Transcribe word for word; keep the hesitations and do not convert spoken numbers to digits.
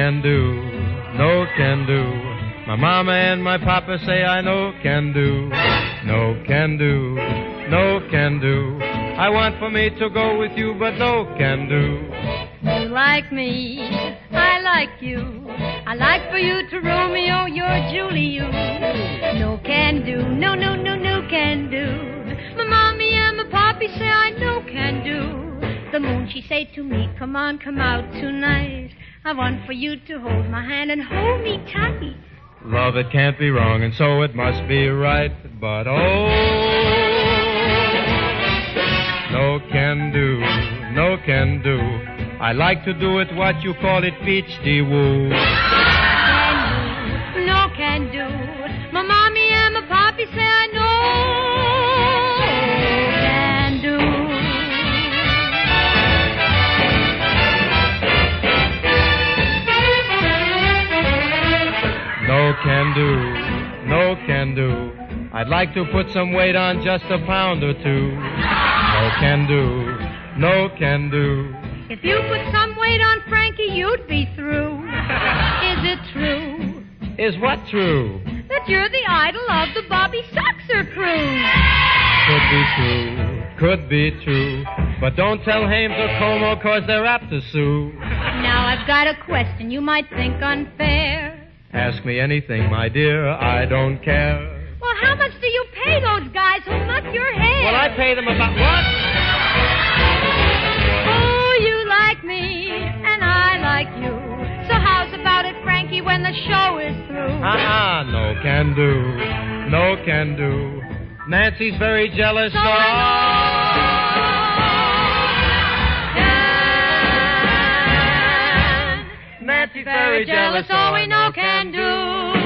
can do, no can do. My mama and my papa say I no can do, no can do, no can do. I want for me to go with you, but no can do. You like me, I like you. I like for you to Romeo, you're Julie, you. No can do, no, no, no, no can do. My mommy and my poppy say I no can do. The moon, she say to me, come on, come out tonight. I want for you to hold my hand and hold me tight. Love, it can't be wrong, and so it must be right. But oh, no can do, no can do. I like to do it what you call it, peach-de-woo. Can do, no can do. My mommy and my poppy say I no can do. No can do, no can do. I'd like to put some weight on, just a pound or two. No can do, no can do. If you put some weight on Frankie, you'd be through. Is it true? Is what true? That you're the idol of the Bobby Soxer crew. Could be true, could be true. But don't tell Hames or Como, cause they're apt to sue. Now I've got a question you might think unfair. Ask me anything, my dear, I don't care. Well, how much do you pay those guys who nut your hair? Well, I pay them about what? Me and I like you. So how's about it, Frankie, when the show is through? Uh-uh, no can do, no can do. Nancy's very jealous so of... Nancy's very jealous, so we no can do.